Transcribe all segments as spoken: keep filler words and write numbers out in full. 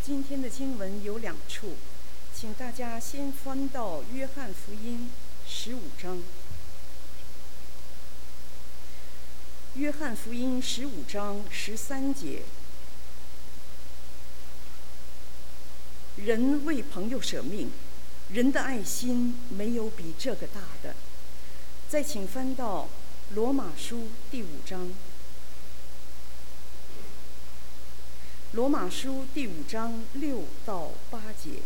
今天的经文有两处，请大家先翻到约翰福音十五章。约翰福音十五章十三节，人为朋友舍命，人的爱心没有比这个大的。再请翻到罗马书第五章。罗马书第五章六到八节，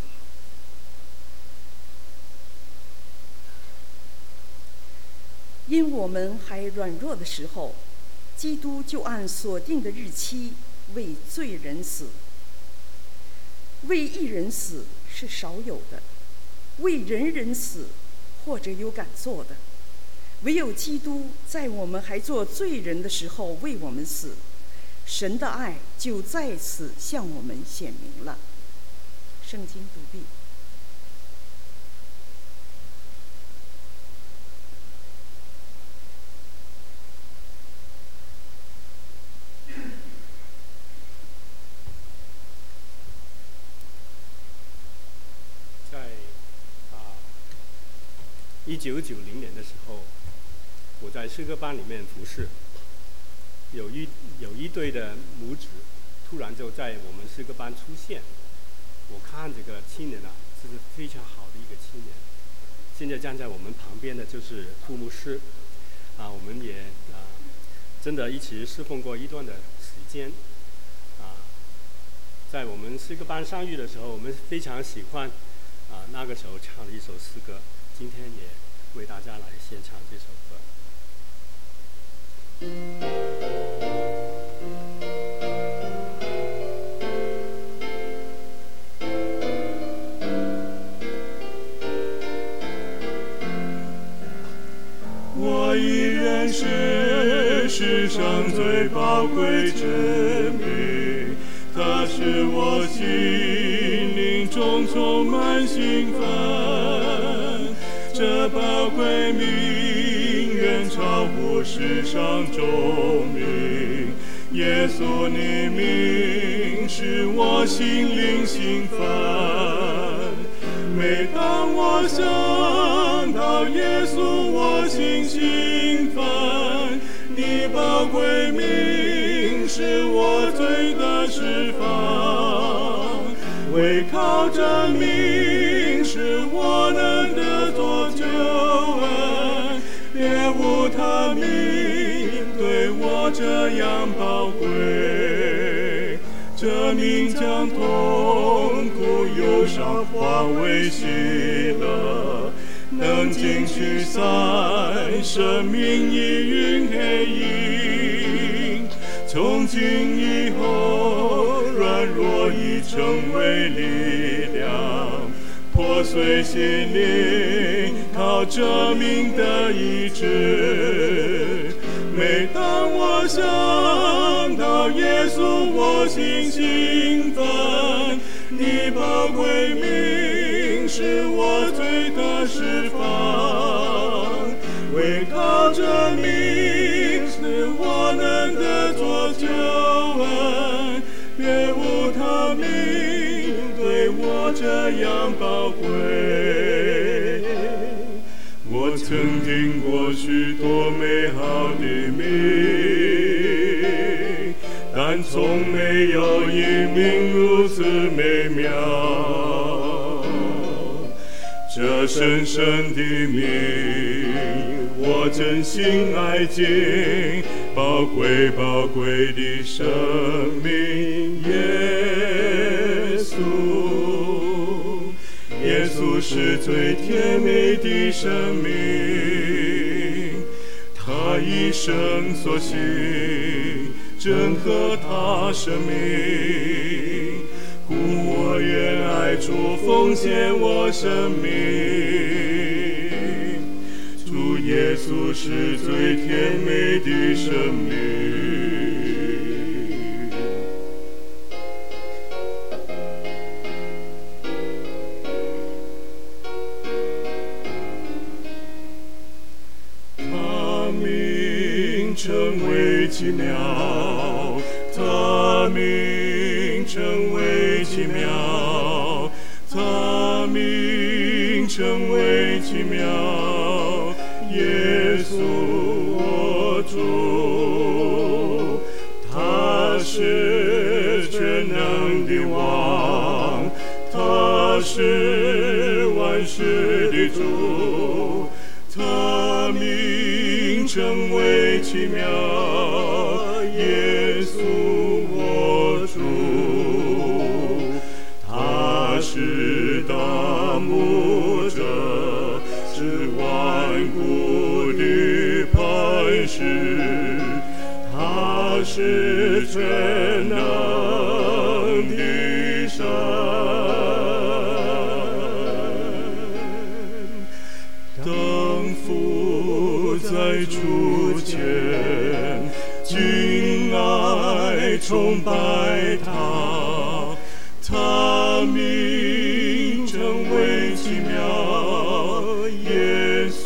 因我们还软弱的时候，基督就按所定的日期为罪人死。为一人死是少有的，为人人死或者有敢做的，唯有基督在我们还做罪人的时候为我们死。神的爱就在此向我们显明了。圣经读毕。 在啊一九九零年的时候，我在诗歌班里面服侍。有一有一对的母子，突然就在我们诗歌班出现。我看这个青年啊，这是非常好的一个青年。现在站在我们旁边的就是副牧师，啊，我们也啊，真的一起侍奉过一段的时间，啊，在我们诗歌班相遇的时候，我们非常喜欢啊那个时候唱的一首诗歌，今天也为大家来献唱这首歌。 我已认识世上最宝贵之名，它使我心灵中充满兴奋。这宝贵名远超乎世上众名，耶稣你名使我心灵兴奋。每当我想到耶稣，我心兴奋。你宝贵名使我罪得释放，唯靠这名使我能得着救恩，别无他名对我这样宝贵。这名将痛苦忧伤化为喜乐，能尽驱散生命一云黑影。从今以后，软弱已成为力量，破碎心灵靠这名的医治。每当我想到耶稣，我心兴奋。你宝贵名使我罪得释放，唯靠这名使我能得着救恩，别无他名对我这样宝贵。我曾听过许多美好的名，但从没有一名如此美妙。这深深的名，我真心爱敬，宝贵宝贵的生命，耶稣。耶稣是最甜美的生命，他一生所行正合他生命，故我愿爱主奉献我生命。主耶稣是最甜美的生命。他名成为奇妙，他他名称为奇妙，他名称为奇妙。耶稣我主，他是全能的王，他是万事的主，他名称为奇妙。耶稣我主，他是大牧者，是万古的磐石，他是全能的神。当父在主前，敬爱崇拜他，他名称为奇妙。耶稣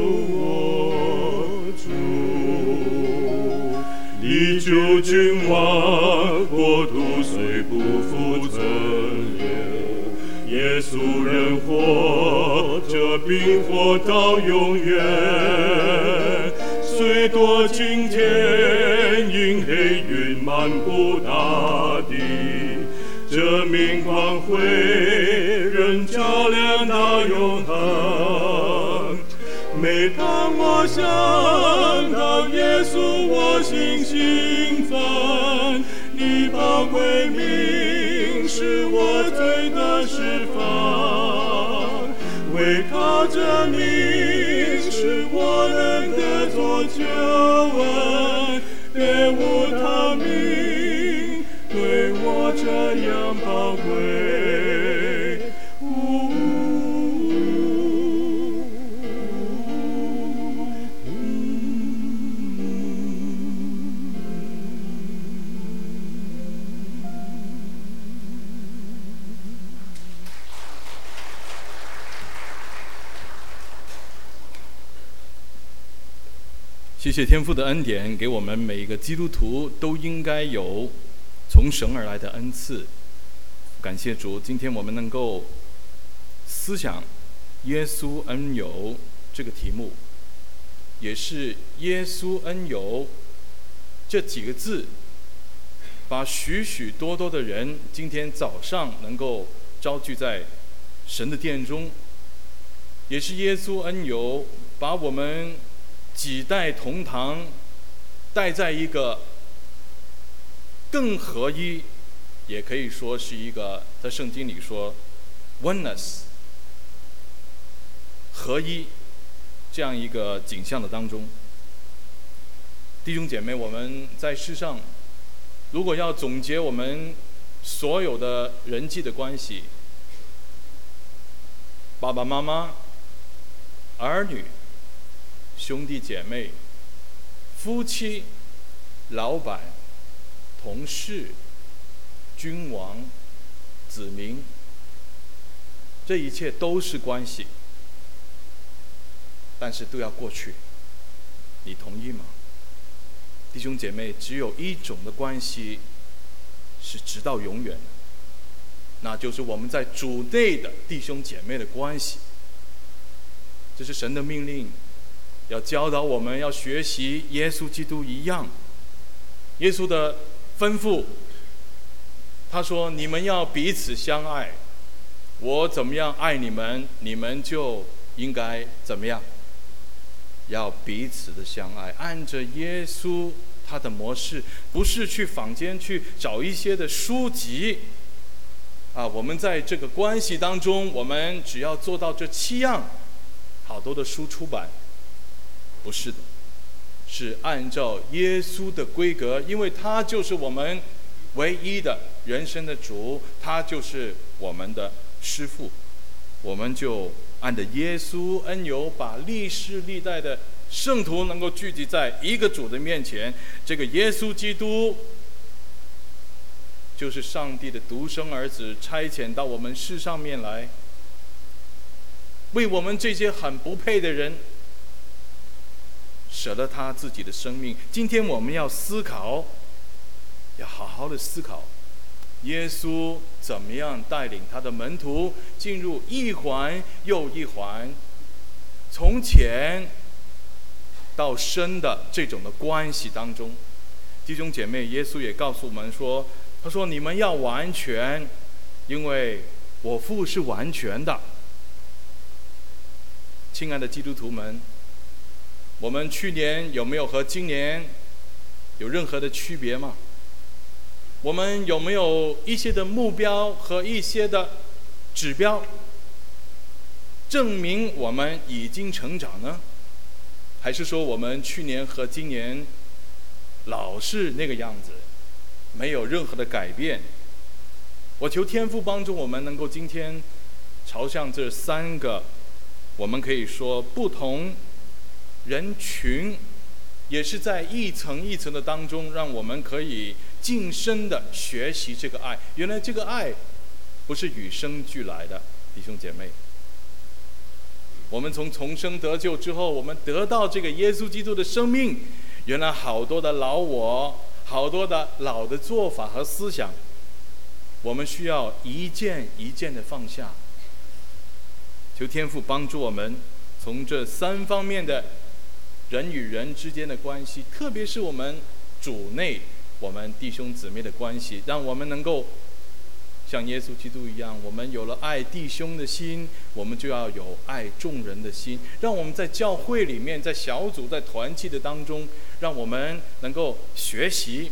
我主，你救君王，国土虽不复存留，耶稣人活着，并活到永远。虽多今天，阴黑云漫布大地，这明光辉仍照亮到永恒。每当我想到耶稣，我心兴奋，你宝贵名是我最大释放。唯靠这名，使我能得着救恩，别无他名对我这样宝贵。 谢谢天父的恩典，给我们每一个基督徒都应该有从神而来的恩赐。感谢主，今天我们能够思想耶稣恩友这个题目，也是耶稣恩友这几个字把许许多多的人今天早上能够招聚在神的殿中，也是耶稣恩友把我们几代同堂带在一个更合一，也可以说是一个在圣经里说 oneness 合一这样一个景象的当中。弟兄姐妹，我们在世上如果要总结我们所有的人际的关系，爸爸妈妈、儿女、兄弟姐妹、夫妻、老板、同事、君王、子民，这一切都是关系，但是都要过去，你同意吗？弟兄姐妹，只有一种的关系是直到永远的，那就是我们在主内的弟兄姐妹的关系。这是神的命令，要教导我们要学习耶稣基督一样。耶稣的吩咐，他说你们要彼此相爱，我怎么样爱你们，你们就应该怎么样，要彼此的相爱，按着耶稣他的模式，不是去坊间去找一些的书籍啊，我们在这个关系当中，我们只要做到这七样，好多的书出版，不是的，是按照耶稣的规格，因为他就是我们唯一的人生的主，他就是我们的师父，我们就按着耶稣恩友，把历世历代的圣徒能够聚集在一个主的面前。这个耶稣基督就是上帝的独生儿子，差遣到我们世上面来，为我们这些很不配的人舍了他自己的生命。今天我们要思考， 要好好的思考，耶稣怎么样带领他的门徒进入一环又一环，从浅到深的这种的关系当中。弟兄姐妹，耶稣也告诉我们说，他说你们要完全，因为我父是完全的。亲爱的基督徒们，我们去年有没有和今年有任何的区别吗？我们有没有一些的目标和一些的指标，证明我们已经成长呢？还是说我们去年和今年老是那个样子，没有任何的改变？我求天父帮助我们能够今天朝向这三个，我们可以说不同人群，也是在一层一层的当中，让我们可以晋升的学习这个爱。原来这个爱不是与生俱来的，弟兄姐妹。我们从重生得救之后，我们得到这个耶稣基督的生命，原来好多的老我，好多的老的做法和思想，我们需要一件一件的放下。求天父帮助我们，从这三方面的人与人之间的关系，特别是我们主内我们弟兄姊妹的关系，让我们能够像耶稣基督一样，我们有了爱弟兄的心，我们就要有爱众人的心。让我们在教会里面，在小组，在团契的当中，让我们能够学习，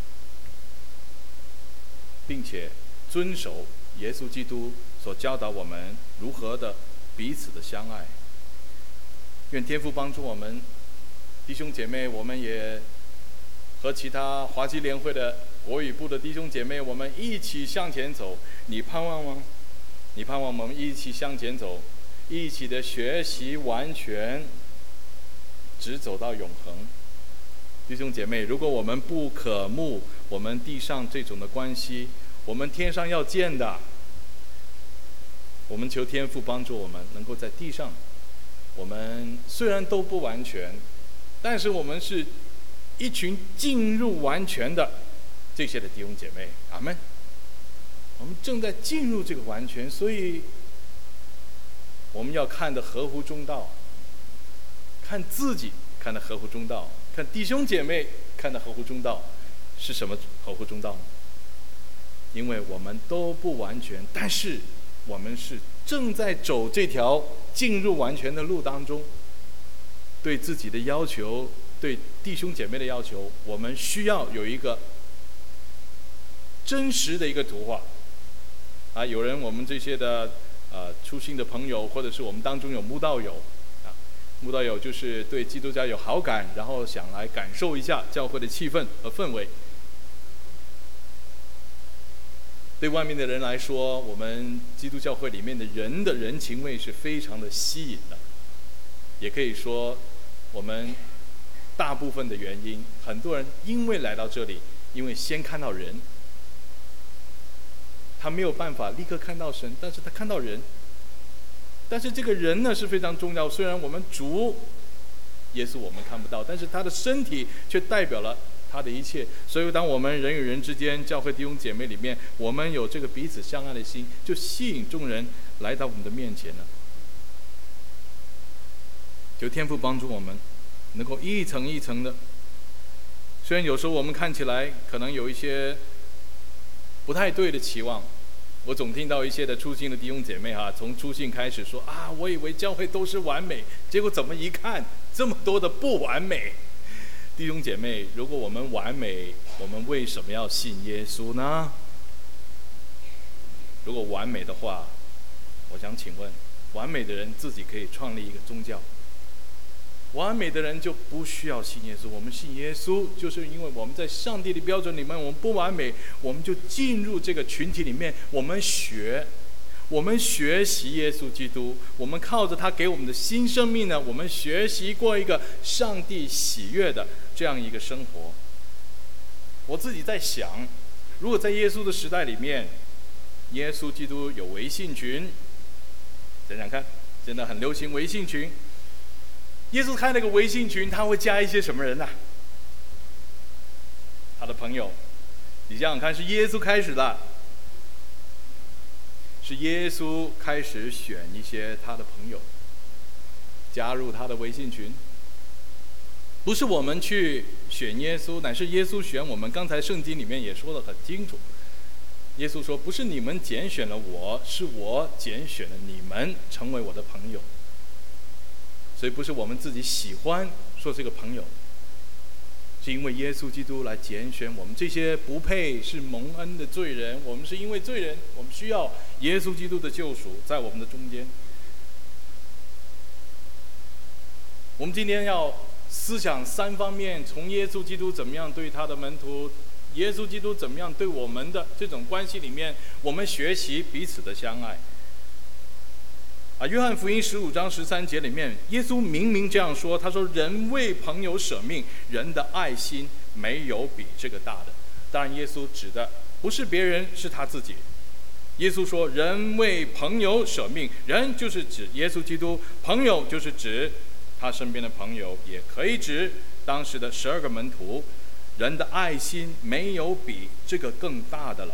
并且遵守耶稣基督所教导我们如何的彼此的相爱。愿天父帮助我们，弟兄姐妹，我们也和其他华基联会的国语部的弟兄姐妹，我们一起向前走。你盼望吗？你盼望我们一起向前走，一起的学习完全，直走到永恒。弟兄姐妹，如果我们不渴慕我们地上这种的关系，我们天上要见的。我们求天父帮助我们，能够在地上，我们虽然都不完全，但是我们是一群进入完全的这些的弟兄姐妹，阿们。我们正在进入这个完全，所以我们要看得合乎中道，看自己看得合乎中道，看弟兄姐妹看得合乎中道。是什么合乎中道呢？因为我们都不完全，但是我们是正在走这条进入完全的路当中。对自己的要求，对弟兄姐妹的要求，我们需要有一个真实的一个图画。啊，有人我们这些的呃初信的朋友，或者是我们当中有慕道友，啊，慕道友就是对基督教有好感，然后想来感受一下教会的气氛和氛围。对外面的人来说，我们基督教会里面的人的人情味是非常的吸引的，也可以说我们大部分的原因，很多人因为来到这里，因为先看到人，他没有办法立刻看到神，但是他看到人。但是这个人呢是非常重要，虽然我们主耶稣我们看不到，但是他的身体却代表了他的一切。所以当我们人与人之间，教会弟兄姐妹里面，我们有这个彼此相爱的心，就吸引众人来到我们的面前了。求天父帮助我们能够一层一层的，虽然有时候我们看起来可能有一些不太对的期望，我总听到一些的初信的弟兄姐妹哈、啊，从初信开始说啊，我以为教会都是完美，结果怎么一看这么多的不完美。弟兄姐妹，如果我们完美，我们为什么要信耶稣呢？如果完美的话，我想请问，完美的人自己可以创立一个宗教，完美的人就不需要信耶稣。我们信耶稣，就是因为我们在上帝的标准里面，我们不完美，我们就进入这个群体里面，我们学，我们学习耶稣基督，我们靠着他给我们的新生命呢，我们学习过一个上帝喜悦的这样一个生活。我自己在想，如果在耶稣的时代里面，耶稣基督有微信群，想想看，现在很流行微信群。耶稣开了个微信群，他会加一些什么人呢、啊？他的朋友， 你想想看，是耶稣开始的，是耶稣开始选一些他的朋友加入他的微信群，不是我们去选耶稣，乃是耶稣选我们。刚才圣经里面也说得很清楚，耶稣说不是你们拣选了我，是我拣选了你们成为我的朋友。所以不是我们自己喜欢说这个朋友，是因为耶稣基督来拣选我们这些不配是蒙恩的罪人。我们是因为罪人，我们需要耶稣基督的救赎在我们的中间。我们今天要思想三方面，从耶稣基督怎么样对他的门徒，耶稣基督怎么样对我们的这种关系里面，我们学习彼此的相爱。啊，约翰福音十五章十三节里面，耶稣明明这样说，他说：“人为朋友舍命，人的爱心没有比这个大的。”当然，耶稣指的不是别人，是他自己。耶稣说：“人为朋友舍命，人就是指耶稣基督，朋友就是指他身边的朋友，也可以指当时的十二个门徒。人的爱心没有比这个更大的了。”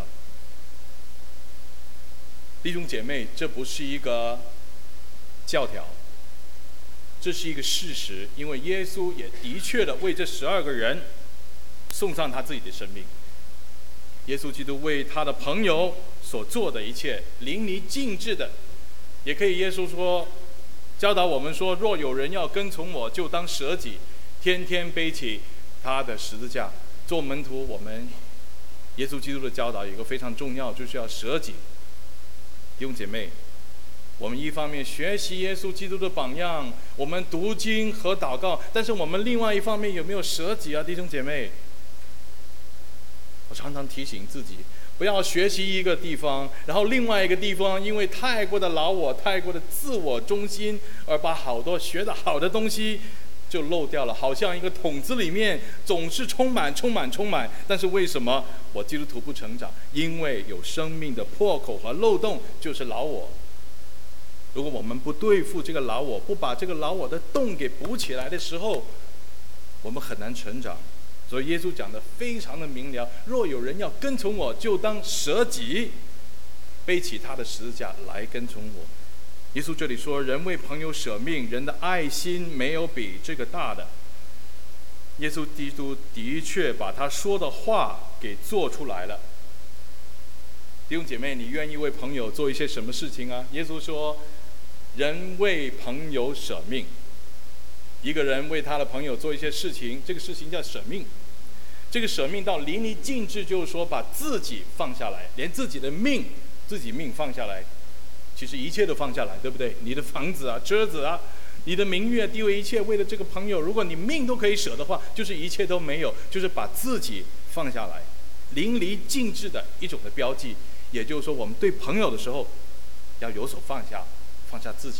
弟兄姐妹，这不是一个教条，这是一个事实，因为耶稣也的确的为这十二个人送上他自己的生命。耶稣基督为他的朋友所做的一切，淋漓尽致的，也可以耶稣说，教导我们说，若有人要跟从我，就当舍己，天天背起他的十字架。做门徒，我们耶稣基督的教导有一个非常重要，就是要舍己。弟兄姐妹，我们一方面学习耶稣基督的榜样，我们读经和祷告，但是我们另外一方面有没有舍己啊？弟兄姐妹，我常常提醒自己，不要学习一个地方，然后另外一个地方因为太过的老我、太过的自我中心，而把好多学的好的东西就漏掉了，好像一个桶子里面总是充满、充满、充满，但是为什么我基督徒不成长？因为有生命的破口和漏洞，就是老我。如果我们不对付这个老我，不把这个老我的洞给补起来的时候，我们很难成长。所以耶稣讲的非常的明了，若有人要跟从我，就当舍己，背起他的十字架来跟从我。耶稣这里说，人为朋友舍命，人的爱心没有比这个大的。耶稣基督的确把他说的话给做出来了。弟兄姐妹，你愿意为朋友做一些什么事情啊？耶稣说，人为朋友舍命。一个人为他的朋友做一些事情，这个事情叫舍命。这个舍命到淋漓尽致，就是说把自己放下来，连自己的命、自己命放下来，其实一切都放下来，对不对？你的房子啊、车子啊、你的名誉啊、地位，一切为了这个朋友，如果你命都可以舍的话，就是一切都没有，就是把自己放下来，淋漓尽致的一种的标记。也就是说，我们对朋友的时候，要有所放下，放下自己。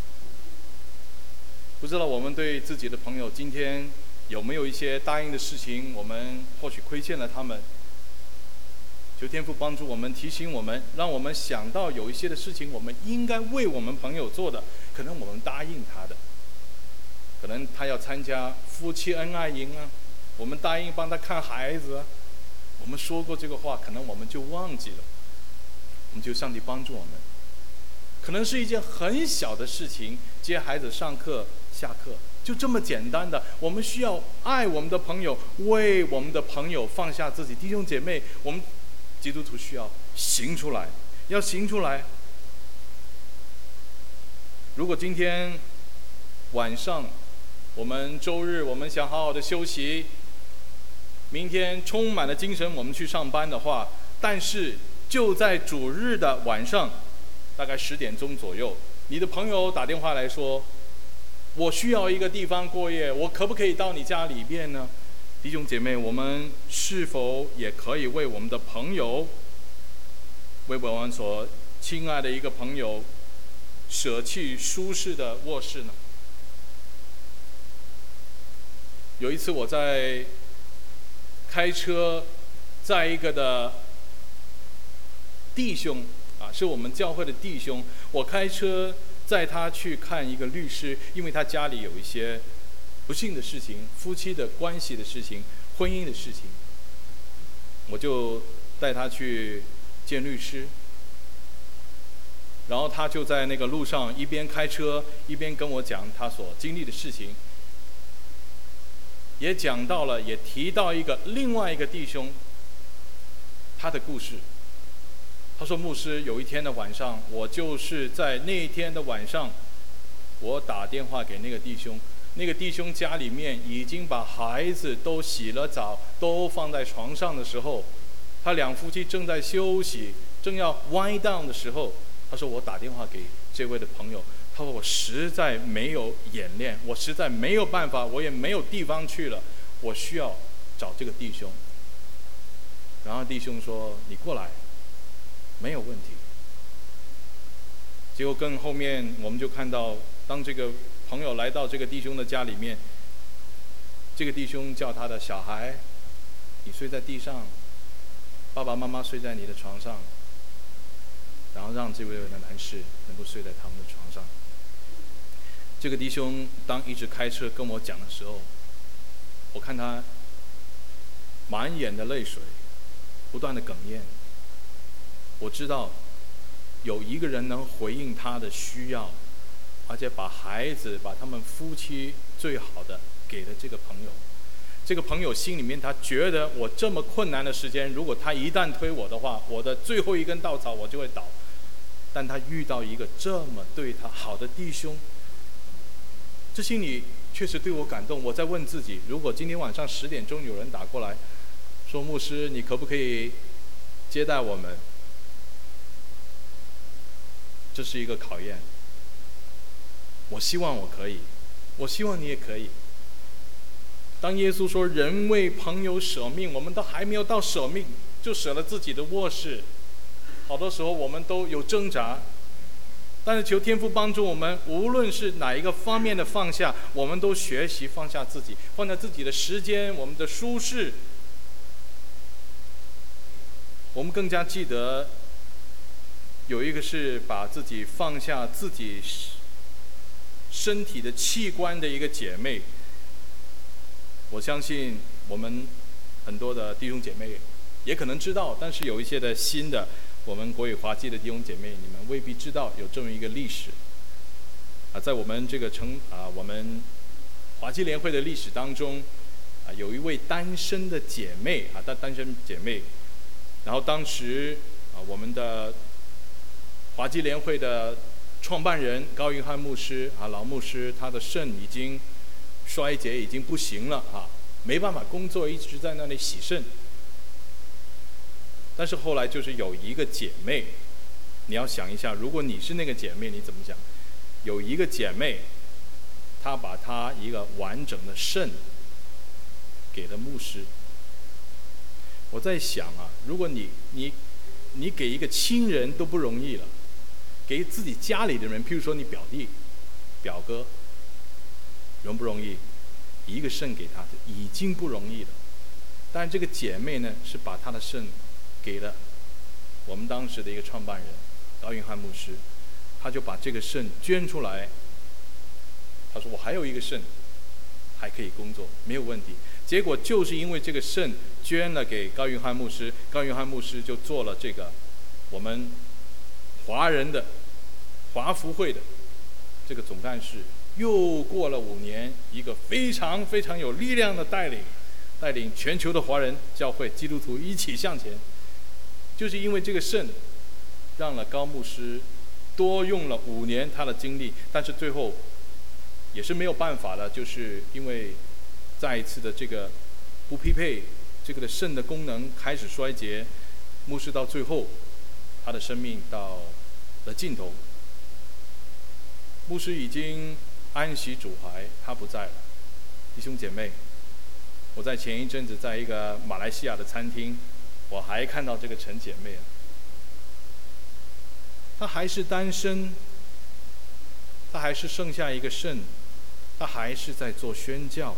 不知道我们对自己的朋友今天有没有一些答应的事情，我们或许亏欠了他们。求天父帮助我们，提醒我们，让我们想到有一些的事情我们应该为我们朋友做的，可能我们答应他的，可能他要参加夫妻恩爱营啊，我们答应帮他看孩子啊，我们说过这个话，可能我们就忘记了。我们求上帝帮助我们，可能是一件很小的事情，接孩子上课下课，就这么简单的，我们需要爱我们的朋友，为我们的朋友放下自己。弟兄姐妹，我们基督徒需要行出来，要行出来。如果今天晚上我们周日我们想好好的休息，明天充满了精神我们去上班的话，但是就在主日的晚上，大概十点钟左右，你的朋友打电话来说，我需要一个地方过夜，我可不可以到你家里面呢？弟兄姐妹，我们是否也可以为我们的朋友，为我们所亲爱的一个朋友，舍弃舒适的卧室呢？有一次我在开车载一个的弟兄啊，是我们教会的弟兄，我开车载他去看一个律师，因为他家里有一些不幸的事情，夫妻的关系的事情，婚姻的事情。 我就带他去见律师。然后他就在那个路上一边开车一边跟我讲他所经历的事情，也讲到了，也提到一个另外一个弟兄他的故事。他说：“牧师，有一天的晚上，我就是在那一天的晚上，我打电话给那个弟兄，那个弟兄家里面已经把孩子都洗了澡，都放在床上的时候，他两夫妻正在休息，正要 wind down 的时候。”他说：“我打电话给这位的朋友，他说我实在没有演练，我实在没有办法，我也没有地方去了，我需要找这个弟兄。”然后弟兄说：“你过来，没有问题。”结果更后面我们就看到，当这个朋友来到这个弟兄的家里面，这个弟兄叫他的小孩：“你睡在地上，爸爸妈妈睡在你的床上。”然后让这位男士能够睡在他们的床上。这个弟兄当一直开车跟我讲的时候，我看他满眼的泪水，不断的哽咽。我知道有一个人能回应他的需要，而且把孩子、把他们夫妻最好的给了这个朋友。这个朋友心里面他觉得，我这么困难的时间，如果他一旦推我的话，我的最后一根稻草我就会倒。但他遇到一个这么对他好的弟兄，这心里确实对我感动。我在问自己，如果今天晚上十点钟有人打过来说：“牧师，你可不可以接待我们？”这是一个考验。我希望我可以，我希望你也可以。当耶稣说人为朋友舍命，我们都还没有到舍命，就舍了自己的卧室。好多时候我们都有挣扎，但是求天父帮助我们，无论是哪一个方面的放下，我们都学习放下自己，放下自己的时间，我们的舒适。我们更加记得有一个是把自己放下自己身体的器官的一个姐妹。我相信我们很多的弟兄姐妹也可能知道，但是有一些的新的我们国语华基的弟兄姐妹，你们未必知道有这么一个历史啊。在我们这个城啊，我们华基联会的历史当中啊，有一位单身的姐妹啊，单单身姐妹，然后当时啊，我们的华基联会的创办人高云汉牧师啊，老牧师，他的肾已经衰竭，已经不行了啊，没办法工作，一直在那里洗肾。但是后来就是有一个姐妹，你要想一下，如果你是那个姐妹，你怎么想？有一个姐妹，她把她一个完整的肾给了牧师。我在想啊，如果你你你给一个亲人都不容易了，给自己家里的人，譬如说你表弟、表哥，容不容易？一个肾给他已经不容易了。但这个姐妹呢，是把她的肾给了我们当时的一个创办人高云汉牧师，他就把这个肾捐出来。他说：“我还有一个肾，还可以工作，没有问题。”结果就是因为这个肾捐了给高云汉牧师，高云汉牧师就做了这个我们华人的华福会的这个总干事。又过了五年，一个非常非常有力量的带领，带领全球的华人教会基督徒一起向前。就是因为这个肾，让了高牧师多用了五年他的精力，但是最后也是没有办法了，就是因为再一次的这个不匹配，这个的肾的功能开始衰竭，牧师到最后他的生命到了尽头。牧师已经安息主怀，他不在了。弟兄姐妹，我在前一阵子在一个马来西亚的餐厅，我还看到这个陈姐妹啊，她还是单身，她还是剩下一个肾，她还是在做宣教。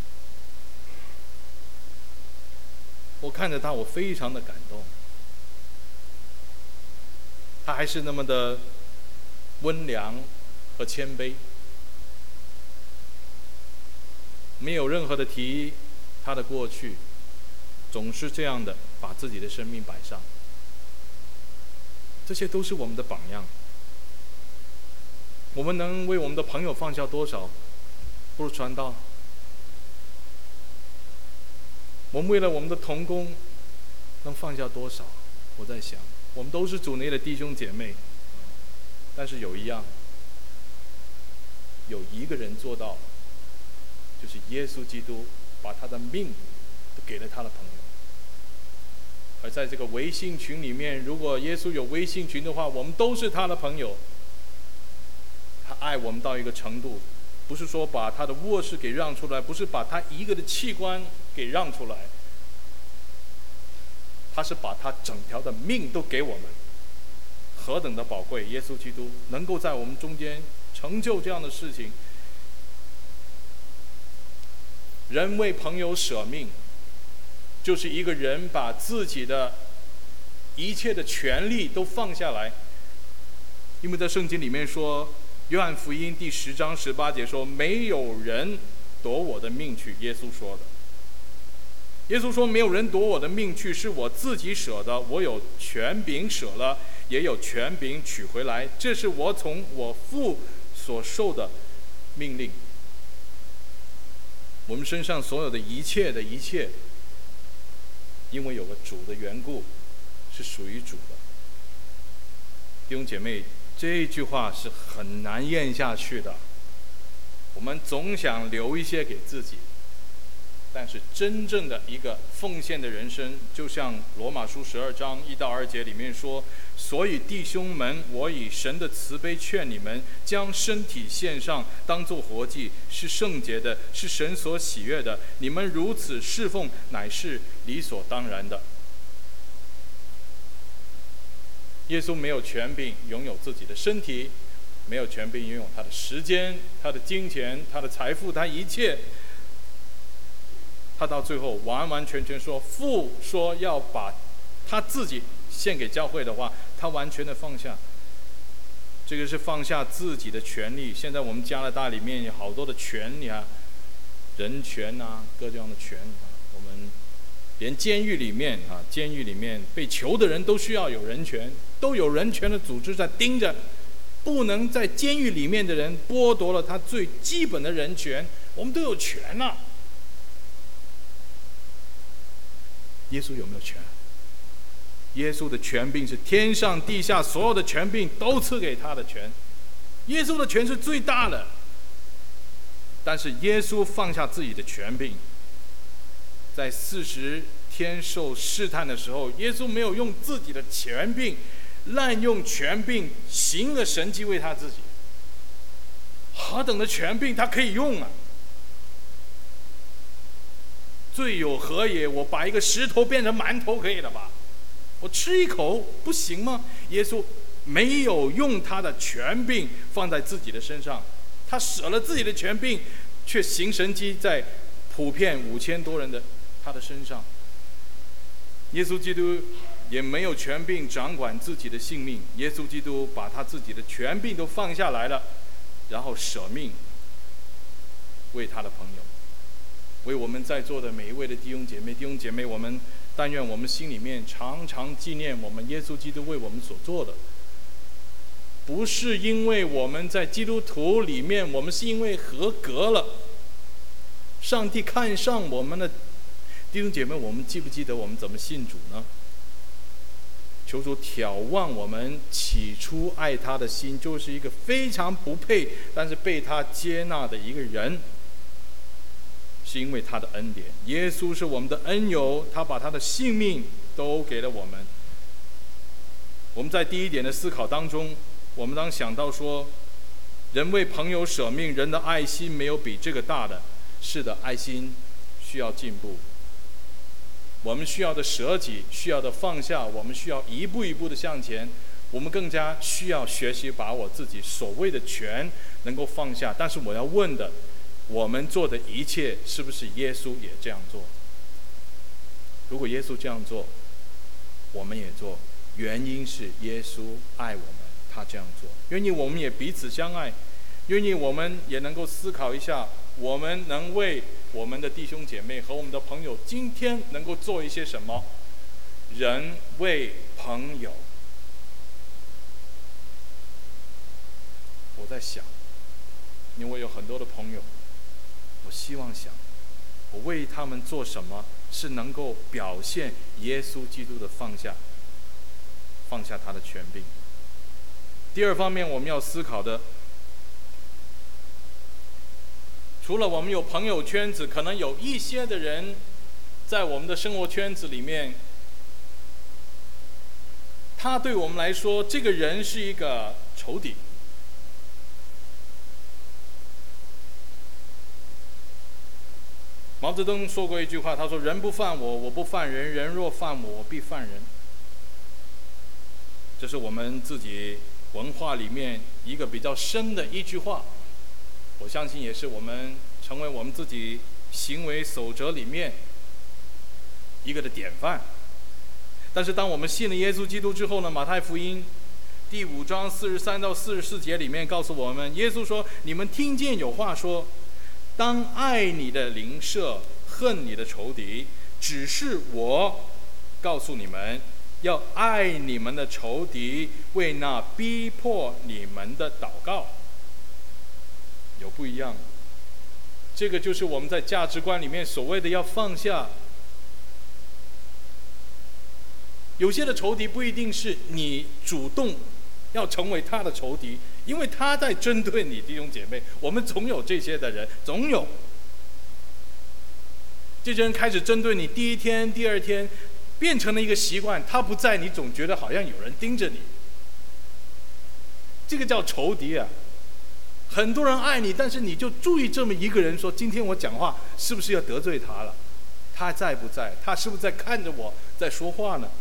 我看着她，我非常的感动。她还是那么的温良和谦卑，没有任何的提她的过去， 总是这样的把自己的生命摆上。这些都是我们的榜样。我们能为我们的朋友放下多少？不如传道。我们为了我们的同工能放下多少？我在想，我们都是主内的弟兄姐妹，但是有一样，有一个人做到，就是耶稣基督把他的命都给了他的朋友。而在这个微信群里面，如果耶稣有微信群的话，我们都是他的朋友。他爱我们到一个程度，不是说把他的卧室给让出来，不是把他一个的器官给让出来，他是把他整条的命都给我们。何等的宝贵！耶稣基督能够在我们中间成就这样的事情。人为朋友舍命，就是一个人把自己的一切的权利都放下来。因为在圣经里面说，约翰福音第十章十八节说，没有人夺我的命去，耶稣说的。耶稣说，没有人夺我的命去，是我自己舍的，我有权柄舍了，也有权柄取回来，这是我从我父所受的命令。我们身上所有的一切的一切，因为有个主的缘故，是属于主的。弟兄姐妹，这句话是很难咽下去的。我们总想留一些给自己，但是真正的一个奉献的人生，就像罗马书十二章一到二节里面说，所以弟兄们，我以神的慈悲劝你们，将身体献上，当作活祭，是圣洁的，是神所喜悦的。你们如此侍奉，乃是理所当然的。耶稣没有权柄拥有自己的身体，没有权柄拥有他的时间、他的金钱、他的财富，他一切。他到最后完完全全说，父说要把他自己献给教会的话，他完全的放下。这个是放下自己的权利。现在我们加拿大里面有好多的权利啊，人权啊，各种的权啊。我们连监狱里面啊，监狱里面被囚的人都需要有人权，都有人权的组织在盯着，不能在监狱里面的人剥夺了他最基本的人权。我们都有权啊。耶稣有没有权？耶稣的权柄是天上地下所有的权柄都赐给他的权，耶稣的权是最大的。但是耶稣放下自己的权柄，在四十天受试探的时候，耶稣没有用自己的权柄滥用权柄行了神迹为他自己。何等的权柄他可以用啊！罪有何也？我把一个石头变成馒头可以了吧？我吃一口不行吗？耶稣没有用他的权柄放在自己的身上，他舍了自己的权柄，却行神迹在普遍五千多人的他的身上。耶稣基督也没有权柄掌管自己的性命，耶稣基督把他自己的权柄都放下来了，然后舍命为他的朋友，为我们在座的每一位的弟兄姐妹，弟兄姐妹，我们但愿我们心里面常常纪念我们耶稣基督为我们所做的，不是因为我们在基督徒里面，我们是因为合格了，上帝看上我们的弟兄姐妹，我们记不记得我们怎么信主呢？求主眺望我们起初爱他的心，就是一个非常不配，但是被他接纳的一个人，是因为他的恩典。耶稣是我们的恩友，他把他的性命都给了我们。我们在第一点的思考当中，我们当想到说，人为朋友舍命，人的爱心没有比这个大的。是的，爱心需要进步，我们需要的舍己，需要的放下，我们需要一步一步的向前。我们更加需要学习把我自己所谓的权能够放下。但是我要问的，我们做的一切是不是耶稣也这样做？如果耶稣这样做，我们也做，原因是耶稣爱我们，他这样做。愿意我们也彼此相爱，愿意我们也能够思考一下，我们能为我们的弟兄姐妹和我们的朋友今天能够做一些什么？人为朋友。我在想，因为有很多的朋友，我希望想，我为他们做什么是能够表现耶稣基督的放下，放下他的权柄。第二方面，我们要思考的，除了我们有朋友圈子，可能有一些的人在我们的生活圈子里面，他对我们来说，这个人是一个仇敌。毛泽东说过一句话，他说：“人不犯我，我不犯人；人若犯我，我必犯人。”这是我们自己文化里面一个比较深的一句话，我相信也是我们成为我们自己行为守则里面一个的典范。但是当我们信了耶稣基督之后呢，马太福音第五章四十三到四十四节里面告诉我们，耶稣说：“你们听见有话说，当爱你的邻舍，恨你的仇敌。只是我告诉你们，要爱你们的仇敌，为那逼迫你们的祷告。”有不一样，这个就是我们在价值观里面所谓的要放下。有些的仇敌不一定是你主动要成为他的仇敌，因为他在针对你，弟兄姐妹，我们总有这些的人，总有这些人开始针对你，第一天、第二天变成了一个习惯，他不在，你总觉得好像有人盯着你，这个叫仇敌啊。很多人爱你，但是你就注意这么一个人，说今天我讲话是不是要得罪他了？他在不在？他是不是在看着我在说话呢？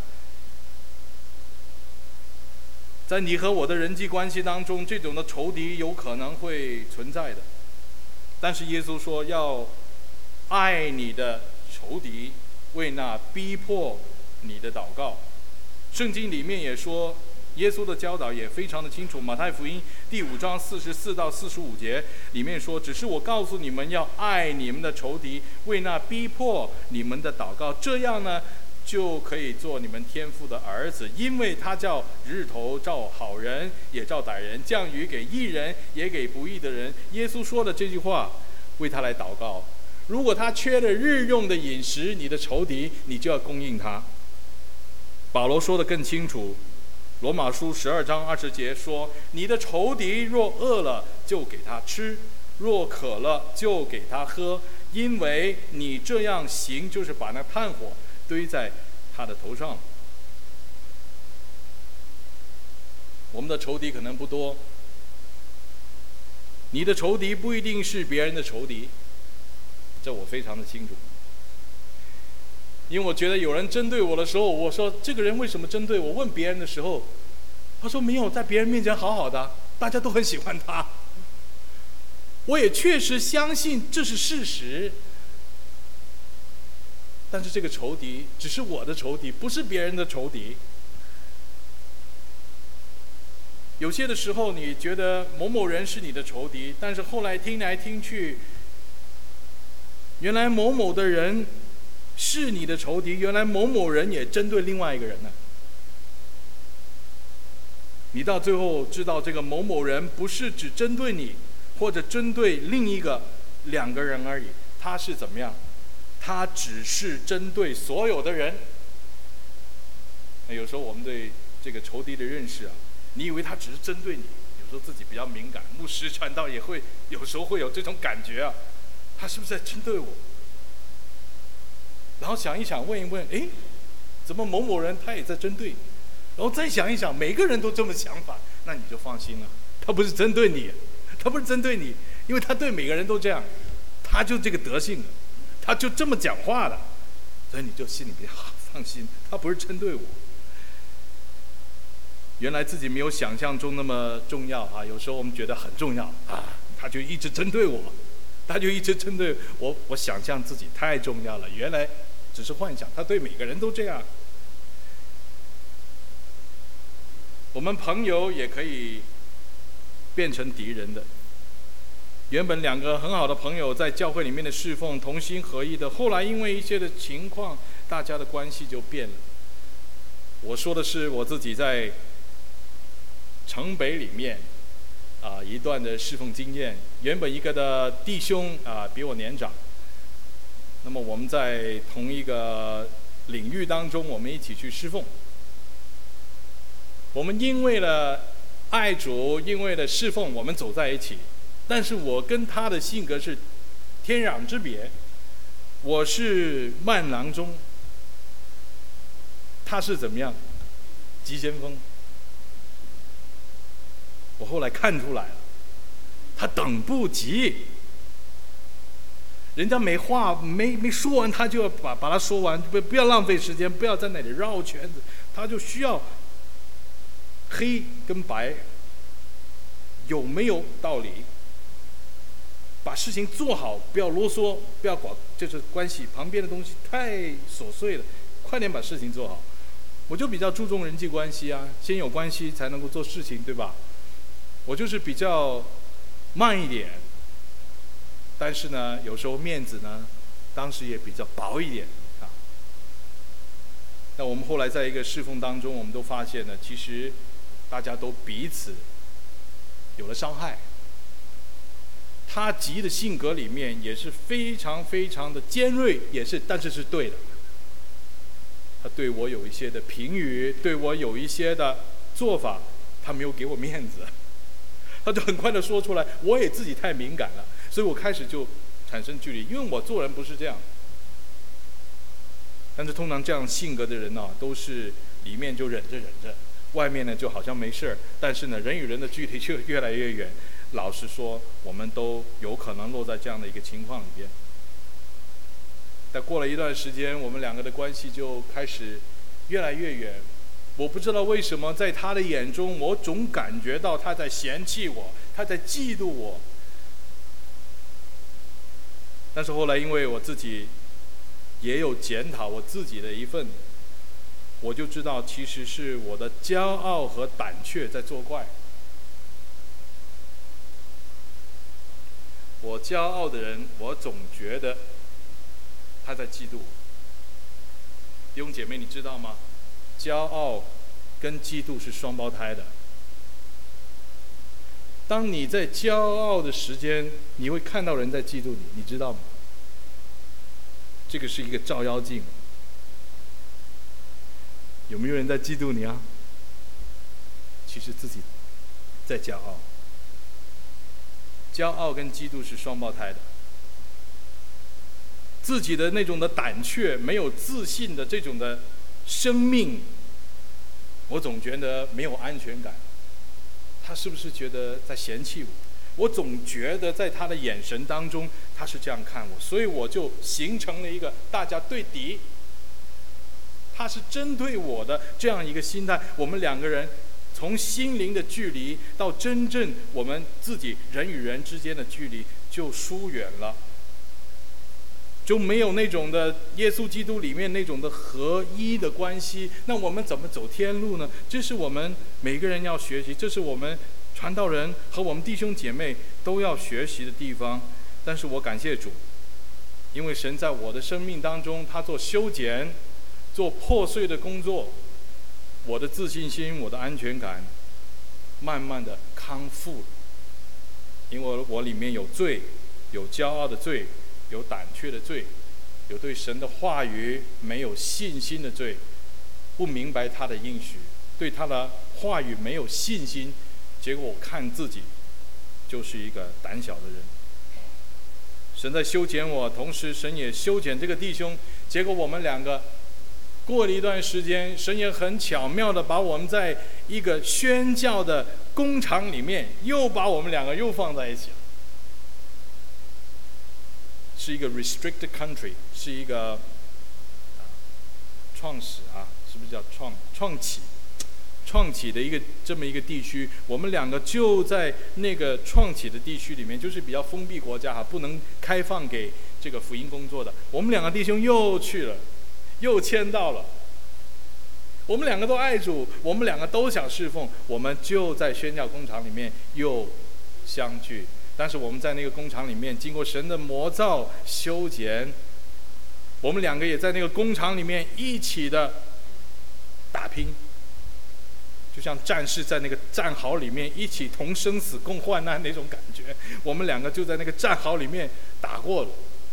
在你和我的人际关系当中，这种的仇敌有可能会存在的，但是耶稣说要爱你的仇敌，为那逼迫你的祷告。圣经里面也说，耶稣的教导也非常的清楚，马太福音第五章四十四到四十五节里面说：“只是我告诉你们，要爱你们的仇敌，为那逼迫你们的祷告，这样呢，就可以做你们天父的儿子，因为他叫日头照好人也照歹人，降雨给义人也给不义的人。”耶稣说的这句话，为他来祷告。如果他缺了日用的饮食，你的仇敌你就要供应他。保罗说的更清楚，罗马书十二章二十节说：“你的仇敌若饿了，就给他吃；若渴了，就给他喝。因为你这样行，就是把那炭火堆在他的头上。”我们的仇敌可能不多，你的仇敌不一定是别人的仇敌，这我非常的清楚。因为我觉得有人针对我的时候，我说这个人为什么针对我？问别人的时候，他说没有，在别人面前好好的，大家都很喜欢他。我也确实相信这是事实，但是这个仇敌只是我的仇敌，不是别人的仇敌。有些的时候你觉得某某人是你的仇敌，但是后来听来听去，原来某某的人是你的仇敌，原来某某人也针对另外一个人呢。你到最后知道，这个某某人不是只针对你，或者针对另一个两个人而已，他是怎么样？他只是针对所有的人。有时候我们对这个仇敌的认识啊，你以为他只是针对你，有时候自己比较敏感，牧师传道也会有时候会有这种感觉啊，他是不是在针对我？然后想一想，问一问，哎，怎么某某人他也在针对你？然后再想一想，每个人都这么想法，那你就放心了，他不是针对你，他不是针对你，因为他对每个人都这样，他就这个德性的，他就这么讲话的，所以你就心里边啊放心，他不是针对我。原来自己没有想象中那么重要啊，有时候我们觉得很重要啊，他就一直针对我，他就一直针对我，我想象自己太重要了，原来只是幻想，他对每个人都这样。我们朋友也可以变成敌人的， 原本两个很好的朋友在教会里面的侍奉，同心合意的，后来因为一些的情况，大家的关系就变了。我说的是我自己在城北里面啊、呃、一段的侍奉经验。原本一个的弟兄啊、呃、比我年长，那么我们在同一个领域当中，我们一起去侍奉。我们因为了爱主，因为了侍奉，我们走在一起。但是我跟他的性格是天壤之别。我是慢郎中，他是怎么样？急先锋。我后来看出来了，他等不及。人家没话没没说完，他就要把把它说完，不不要浪费时间，不要在那里绕圈子，他就需要黑跟白有没有道理，把事情做好，不要啰嗦，不要管，就是关系旁边的东西太琐碎了，快点把事情做好。我就比较注重人际关系啊，先有关系才能够做事情，对吧？我就是比较慢一点，但是呢，有时候面子呢，当时也比较薄一点啊。那我们后来在一个侍奉当中，我们都发现呢，其实大家都彼此有了伤害。他急的性格里面也是非常非常的尖锐，也是，但是是对的。他对我有一些的评语，对我有一些的做法，他没有给我面子，他就很快的说出来。我也自己太敏感了，所以我开始就产生距离，因为我做人不是这样。但是通常这样性格的人呢、啊，都是里面就忍着忍着，外面呢就好像没事儿，但是呢，人与人的距离就越来越远。老实说，我们都有可能落在这样的一个情况里边。但过了一段时间，我们两个的关系就开始越来越远。我不知道为什么，在他的眼中，我总感觉到他在嫌弃我，他在嫉妒我。但是后来，因为我自己也有检讨我自己的一份，我就知道其实是我的骄傲和胆怯在作怪。我骄傲的人，我总觉得他在嫉妒我。弟兄姐妹，你知道吗？骄傲跟嫉妒是双胞胎的。当你在骄傲的时间，你会看到人在嫉妒你，你知道吗？这个是一个照妖镜。有没有人在嫉妒你啊？其实自己在骄傲。骄傲跟嫉妒是双胞胎的。自己的那种的胆怯、没有自信的这种的生命，我总觉得没有安全感。他是不是觉得在嫌弃我？我总觉得在他的眼神当中，他是这样看我，所以我就形成了一个大家对敌。他是针对我的这样一个心态，我们两个人从心灵的距离到真正我们自己人与人之间的距离就疏远了，就没有那种的耶稣基督里面那种的合一的关系。那我们怎么走天路呢？这是我们每个人要学习，这是我们传道人和我们弟兄姐妹都要学习的地方。但是我感谢主，因为神在我的生命当中，他做修剪，做破碎的工作，我的自信心，我的安全感慢慢的康复了。因为我里面有罪，有骄傲的罪，有胆怯的罪，有对神的话语没有信心的罪，不明白他的应许，对他的话语没有信心，结果我看自己就是一个胆小的人。神在修剪我，同时神也修剪这个弟兄，结果我们两个过了一段时间，神也很巧妙的把我们在一个宣教的工厂里面，又把我们两个又放在一起了。是一个 restricted country， 是一个创始啊，是不是叫创创起？创起的一个这么一个地区，我们两个就在那个创起的地区里面，就是比较封闭国家哈，不能开放给这个福音工作的。我们两个弟兄又去了，又签到了。我们两个都爱主，我们两个都想侍奉，我们就在宣教工厂里面又相聚。 但是我们在那个工厂里面，经过神的磨造修剪，我们两个也在那个工厂里面一起的打拼，就像战士在那个战壕里面一起同生死共患难那种感觉。我们两个就在那个战壕里面打过了。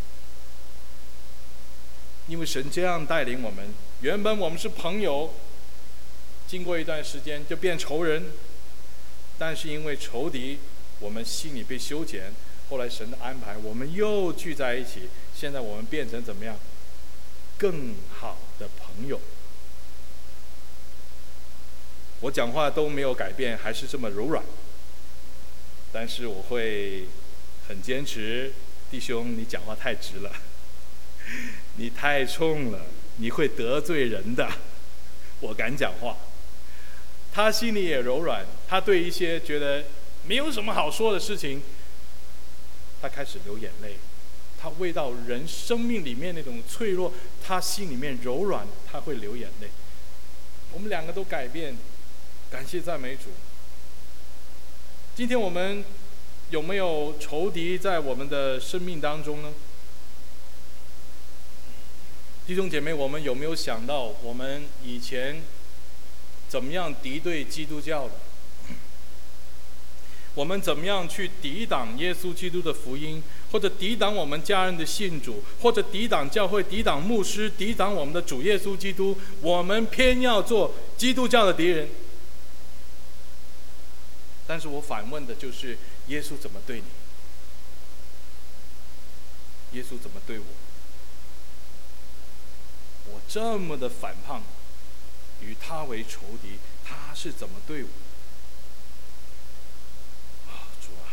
因为神这样带领我们，原本我们是朋友，经过一段时间就变仇人，但是因为仇敌，我们心里被修剪，后来神的安排，我们又聚在一起，现在我们变成怎么样？更好的朋友。我讲话都没有改变，还是这么柔软，但是我会很坚持，弟兄，你讲话太直了，你太冲了，你会得罪人的。我敢讲话。他心里也柔软，他对一些觉得没有什么好说的事情，他开始流眼泪。他为到人生命里面那种脆弱，他心里面柔软，他会流眼泪。我们两个都改变，感谢赞美主。今天我们有没有仇敌在我们的生命当中呢？弟兄姐妹，我们有没有想到我们以前怎么样敌对基督教的？我们怎么样去抵挡耶稣基督的福音，或者抵挡我们家人的信主，或者抵挡教会、抵挡牧师、抵挡我们的主耶稣基督？我们偏要做基督教的敌人。但是我反问的就是：耶稣怎么对你？耶稣怎么对我？我这么的反叛，与他为仇敌，他是怎么对我？啊，主啊！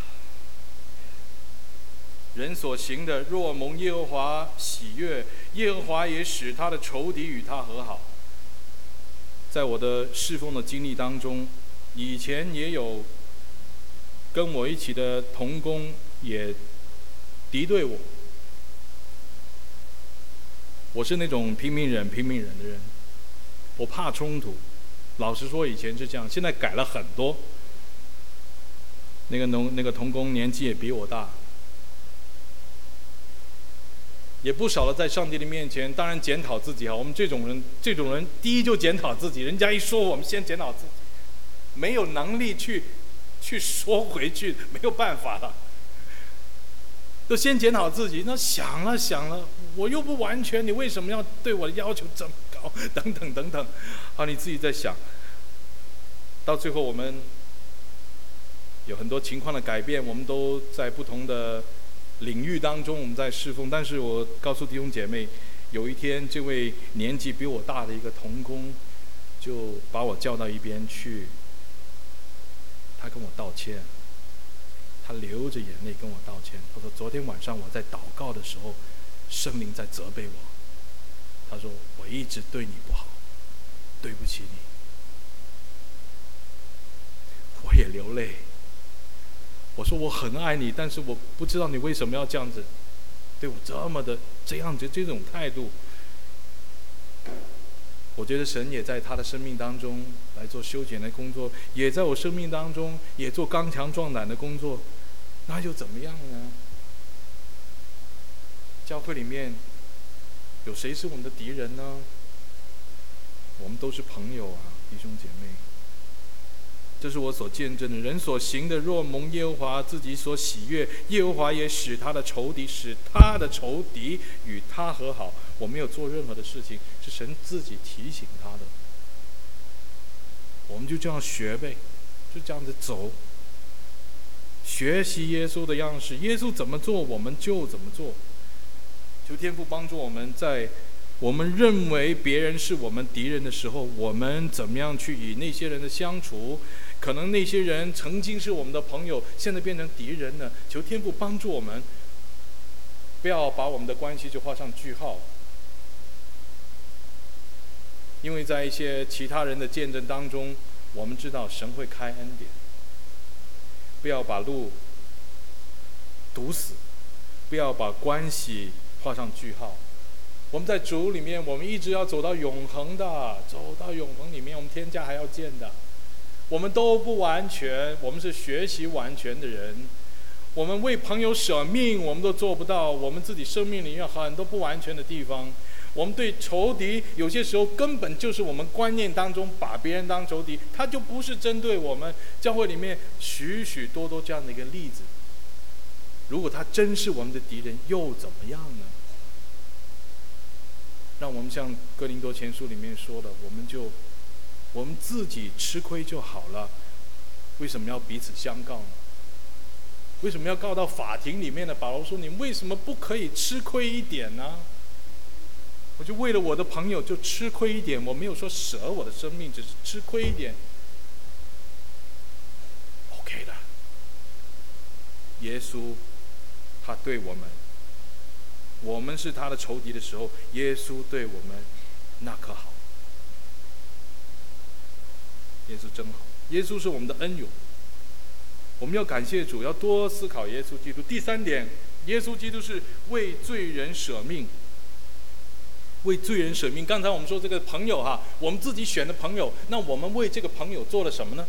人所行的，若蒙耶和华喜悦，耶和华也使他的仇敌与他和好。在我的侍奉的经历当中，以前也有跟我一起的同工也敌对我。我是那种拼命忍、拼命忍的人，我怕冲突。老实说，以前是这样，现在改了很多。那个农那个同工年纪也比我大，也不少的在上帝的面前，当然检讨自己哈。我们这种人，这种人第一就检讨自己，人家一说我们先检讨自己，没有能力去去说回去，没有办法了。都先检讨自己，那想了想了，我又不完全，你为什么要对我的要求这么高？等等等等，好，你自己在想。到最后，我们有很多情况的改变，我们都在不同的领域当中，我们在侍奉。但是我告诉弟兄姐妹，有一天，这位年纪比我大的一个同工，就把我叫到一边去，他跟我道歉。他流着眼泪跟我道歉，他说：“昨天晚上我在祷告的时候，圣灵在责备我。他说我一直对你不好，对不起你。”我也流泪。我说我很爱你，但是我不知道你为什么要这样子对我这么的这样子这种态度。我觉得神也在他的生命当中来做修剪的工作，也在我生命当中也做刚强壮胆的工作。那又怎么样呢？教会里面有谁是我们的敌人呢？我们都是朋友啊，弟兄姐妹。这是我所见证的。人所行的，若蒙耶和华自己所喜悦，耶和华也使他的仇敌，使他的仇敌与他和好。我没有做任何的事情，是神自己提醒他的。我们就这样学呗，就这样子走。学习耶稣的样式，耶稣怎么做，我们就怎么做。求天父帮助我们，在我们认为别人是我们敌人的时候，我们怎么样去与那些人的相处？可能那些人曾经是我们的朋友，现在变成敌人了。求天父帮助我们，不要把我们的关系就画上句号。因为在一些其他人的见证当中，我们知道神会开恩典。不要把路堵死，不要把关系画上句号。我们在主里面，我们一直要走到永恒的，走到永恒里面，我们天家还要见的。我们都不完全，我们是学习完全的人。 我们为朋友舍命，我们都做不到。我们自己生命里面很多不完全的地方。我们对仇敌有些时候根本就是我们观念当中把别人当仇敌，他就不是针对我们。教会里面许许多多这样的一个例子。如果他真是我们的敌人，又怎么样呢？让我们像哥林多前书里面说的，我们就我们自己吃亏就好了，为什么要彼此相告呢？为什么要告到法庭里面呢？保罗说：“你为什么不可以吃亏一点呢？”我就为了我的朋友就吃亏一点，我没有说舍我的生命，只是吃亏一点 ，OK 的。耶稣他对我们，我们是他的仇敌的时候，耶稣对我们那可好。耶稣真好，耶稣是我们的恩友，我们要感谢主，要多思考耶稣基督。第三点，耶稣基督是为罪人舍命。为罪人舍命。刚才我们说这个朋友哈，我们自己选的朋友，那我们为这个朋友做了什么呢？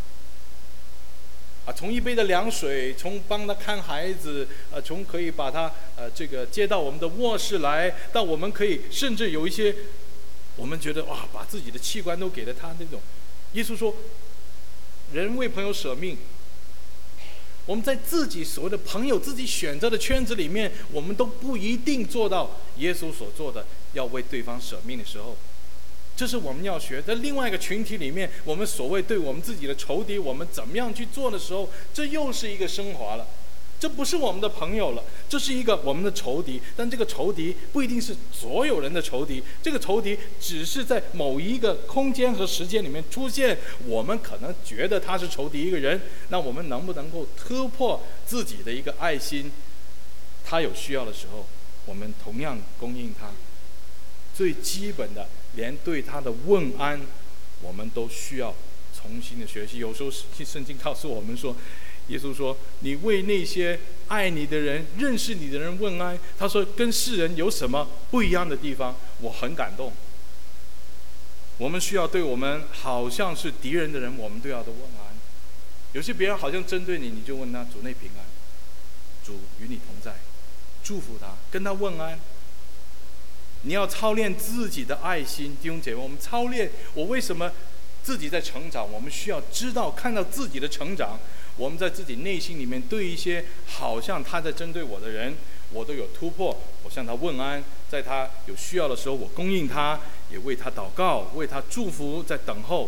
啊，从一杯的凉水，从帮他看孩子，呃，从可以把他呃这个接到我们的卧室来，到我们可以甚至有一些，我们觉得哇，把自己的器官都给了他那种。耶稣说，人为朋友舍命。我们在自己所谓的朋友、自己选择的圈子里面，我们都不一定做到耶稣所做的，要为对方舍命的时候，这是我们要学。在另外一个群体里面，我们所谓对我们自己的仇敌，我们怎么样去做的时候，这又是一个升华了。这不是我们的朋友了，这是一个我们的仇敌。但这个仇敌不一定是所有人的仇敌，这个仇敌只是在某一个空间和时间里面出现，我们可能觉得他是仇敌一个人，那我们能不能够突破自己的一个爱心？他有需要的时候，我们同样供应他。最基本的，连对他的问安，我们都需要重新的学习。有时候圣经告诉我们说，耶稣说：“你为那些爱你的人、认识你的人问安。”他说：“跟世人有什么不一样的地方？”我很感动。我们需要对我们好像是敌人的人，我们都要的问安。有些别人好像针对你，你就问他：“主内平安，主与你同在。”祝福他，跟他问安。你要操练自己的爱心，弟兄姐妹，我们操练。我为什么自己在成长？我们需要知道、看到自己的成长。我们在自己内心里面，对一些好像他在针对我的人，我都有突破。我向他问安，在他有需要的时候，我供应他，也为他祷告，为他祝福，在等候。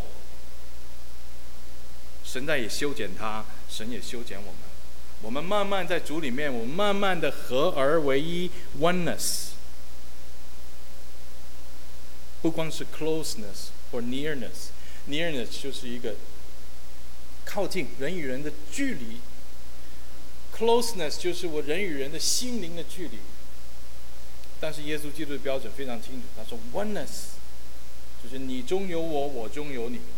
神在也修剪他，神也修剪我们。我们慢慢在主里面，我们慢慢的合而为一 ，oneness。不光是 closeness 或 nearness，nearness 就是一个靠近人与人的距离 ，closeness 就是我人与人的心灵的距离。但是耶稣基督的标准非常清楚，他说 oneness 就是你中有我，我中有你。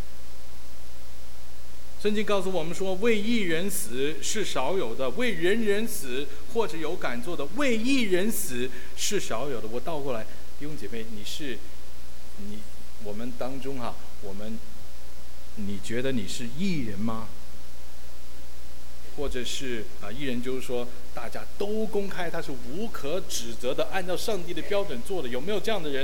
圣经告诉我们说，为一人死是少有的，为人人死或者有敢做的，为一人死是少有的。我倒过来，弟兄姐妹，你是你我们当中哈、啊，我们你觉得你是义人吗？或者是啊，义人就是说大家都公开，他是无可指责的，按照上帝的标准做的，有没有这样的人？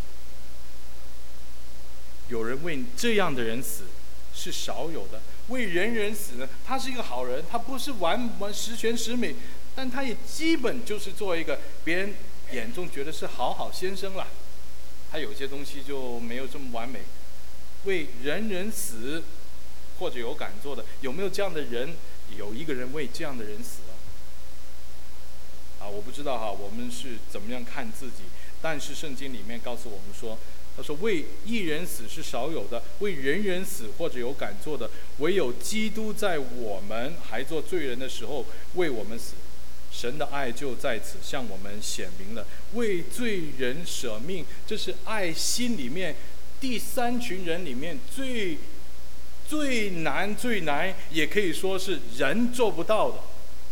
有人为这样的人死是少有的。为人人死呢，他是一个好人，他不是完完十全十美，但他也基本就是做一个别人眼中觉得是好好先生了。他有些东西就没有这么完美。为人人死，或者有敢做的，有没有这样的人？有一个人为这样的人死了。啊，我不知道哈，我们是怎么样看自己？但是圣经里面告诉我们说，他说为一人死是少有的，为人人死或者有敢做的，唯有基督在我们还做罪人的时候为我们死。神的爱就在此向我们显明了，为罪人舍命，这是爱心里面第三群人里面最最难最难，也可以说是人做不到的。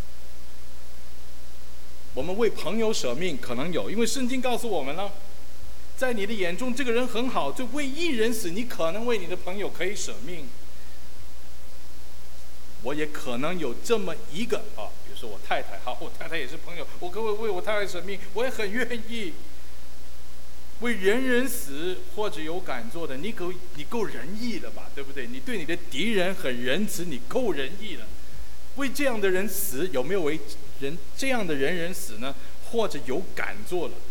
我们为朋友舍命可能有，因为圣经告诉我们了，在你的眼中这个人很好，就为一人死，你可能为你的朋友可以舍命。 我也可能有这么一个啊，比如说我太太，好，我太太也是朋友，我可不可以为我太太舍命？我也很愿意为人人死，或者有敢做的，你够你够仁义了吧，对不对？你对你的敌人很仁慈，你够仁义了。为这样的人死，有没有为人这样的人人死呢？或者有敢做了？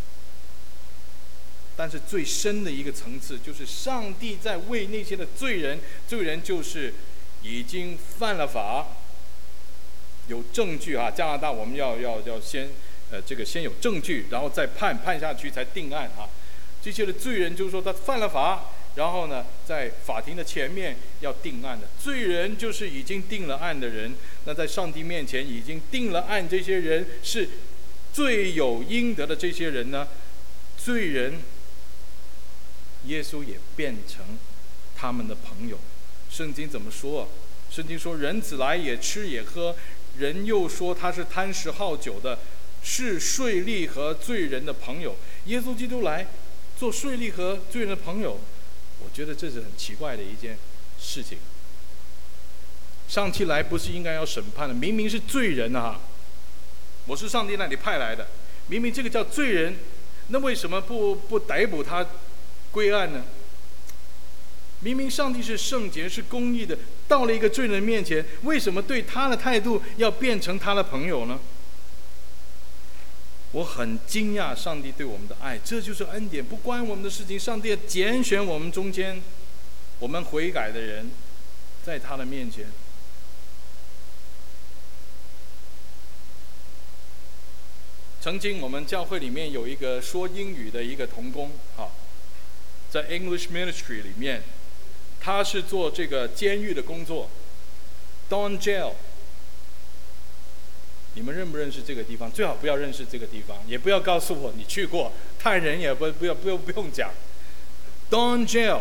但是最深的一个层次，就是上帝在为那些的罪人，罪人就是已经犯了法，有证据啊。加拿大我们要要要先呃这个先有证据，然后再判判下去才定案啊。这些的罪人就是说他犯了法，然后呢在法庭的前面要定案的。罪人就是已经定了案的人，那在上帝面前已经定了案，这些人是罪有应得的。这些人呢，罪人耶稣也变成他们的朋友。圣经怎么说？圣经说人子来也吃也喝，人又说他是贪食好酒的，是税吏和罪人的朋友。耶稣基督来做税吏和罪人的朋友，我觉得这是很奇怪的一件事情。上帝来不是应该要审判的，明明是罪人啊，我是上帝那里派来的，明明这个叫罪人，那为什么不不逮捕他归案呢？明明上帝是圣洁是公义的，到了一个罪人面前，为什么对他的态度要变成他的朋友呢？我很惊讶上帝对我们的爱，这就是恩典，不关我们的事情。上帝拣选我们中间我们悔改的人，在他的面前。曾经我们教会里面有一个说英语的一个同工啊，在 English Ministry 里面，他是做这个监狱的工作 Don Jail。 你们认不认识这个地方？最好不要认识这个地方，也不要告诉我你去过，探人也不不要不用不用讲。Don Jail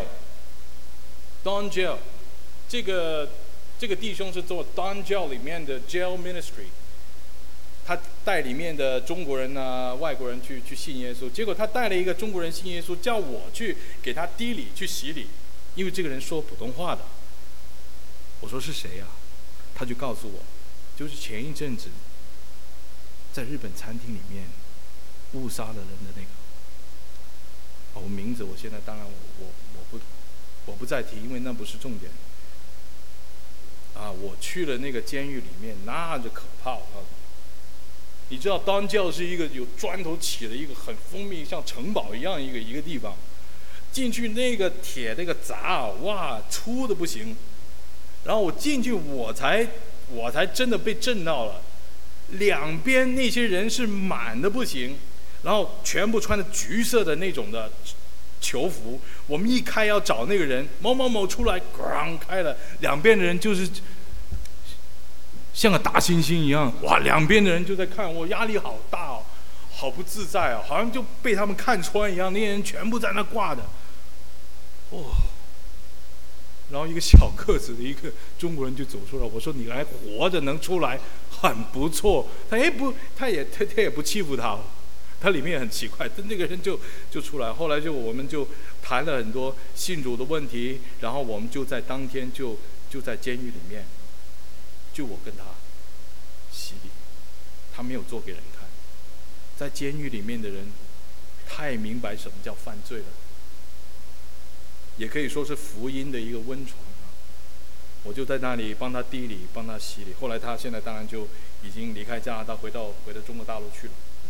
Don Jail 这个这个弟兄是做 Don Jail 里面的 Jail Ministry， 他带里面的中国人啊、外国人去去信耶稣，结果他带了一个中国人信耶稣，叫我去给他滴礼去洗礼，因为这个人说普通话的。我说是谁呀、啊？他就告诉我，就是前一阵子在日本餐厅里面误杀了人的那个。哦，我名字我现在当然我我我不我不再提，因为那不是重点。啊，我去了那个监狱里面，那就可怕！我告诉你，你知道Don Jail是一个有砖头起的一个很封闭，像城堡一样一个一个地方。进去那个铁那个闸，哇，粗的不行。然后我进去，我才我才真的被震到了。两边那些人是满的不行，然后全部穿的橘色的那种的囚服。我们一开要找那个人，某某某出来，咣开了，两边的人就是像个大猩猩一样，哇！两边的人就在看我，压力好大哦，好不自在哦，好像就被他们看穿一样。那些人全部在那挂的，哦。然后一个小个子的一个中国人就走出来，我说你还活着能出来，很不错。他也不，他也他他也不欺负他，他里面也很奇怪。但那个人就就出来，后来就我们就谈了很多信主的问题，然后我们就在当天就就在监狱里面，就我跟他洗礼，他没有做给人看。在监狱里面的人太明白什么叫犯罪了。也可以说是福音的一个温床啊！我就在那里帮他滴礼，帮他洗礼。后来他现在当然就已经离开加拿大，回到回到中国大陆去了。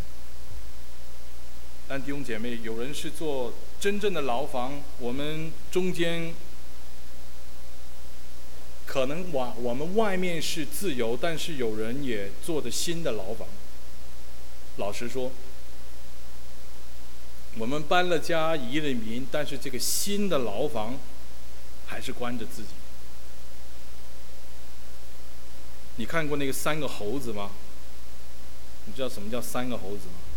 但弟兄姐妹，有人是做真正的牢房，我们中间可能我我们外面是自由，但是有人也做着新的牢房。老实说，我们搬了家，移了民，但是这个新的牢房还是关着自己。你看过那个三个猴子吗？你知道什么叫三个猴子吗？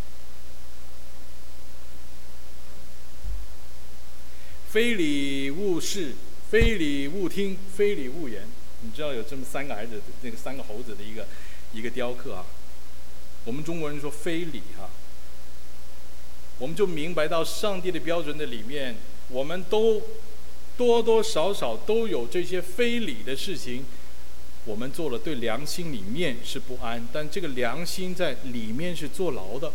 非礼勿视，非礼勿听，非礼勿言。你知道有这么三个孩子，那个三个猴子的一个一个雕刻啊。我们中国人说非礼哈、啊。我们就明白到上帝的标准的里面，我们都多多少少都有这些非礼的事情， 我们做了对良心里面是不安，但这个良心在里面是坐牢的。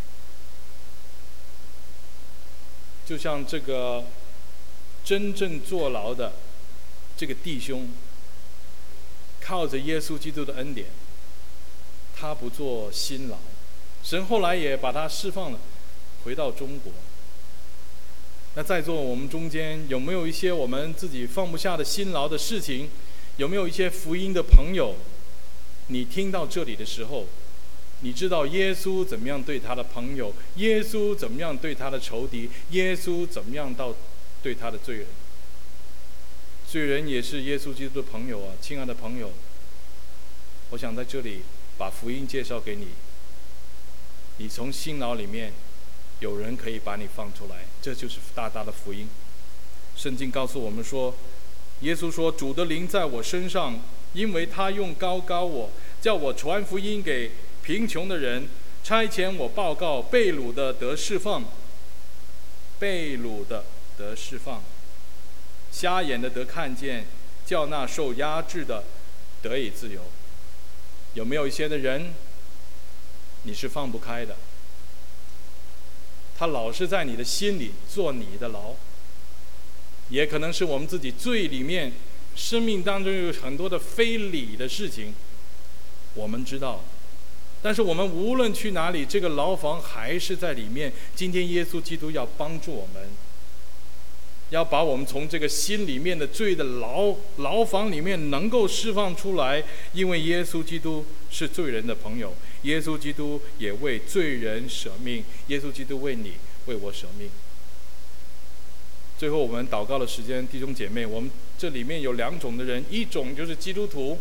就像这个真正坐牢的这个弟兄，靠着耶稣基督的恩典，他不做新牢，神后来也把他释放了，回到中国。那在座我们中间有没有一些我们自己放不下的辛劳的事情？有没有一些福音的朋友，你听到这里的时候，你知道耶稣怎么样对他的朋友，耶稣怎么样对他的仇敌，耶稣怎么样到对他的罪人？罪人也是耶稣基督的朋友啊，亲爱的朋友，我想在这里把福音介绍给你。你从辛劳里面有人可以把你放出来，这就是大大的福音。圣经告诉我们说，耶稣说，主的灵在我身上，因为他用膏膏我，叫我传福音给贫穷的人，差遣我报告被掳的得释放，被掳的得释放，瞎眼的得看见，叫那受压制的得以自由。有没有一些的人你是放不开的，他老是在你的心里做你的牢？也可能是我们自己罪里面，生命当中有很多的非理的事情，我们知道，但是我们无论去哪里，这个牢房还是在里面。今天耶稣基督要帮助我们，要把我们从这个心里面的罪的牢牢房里面能够释放出来，因为耶稣基督是罪人的朋友，耶稣基督也为罪人舍命，耶稣基督为你为我舍命。最后我们祷告的时间，弟兄姐妹，我们这里面有两种的人，一种就是基督徒。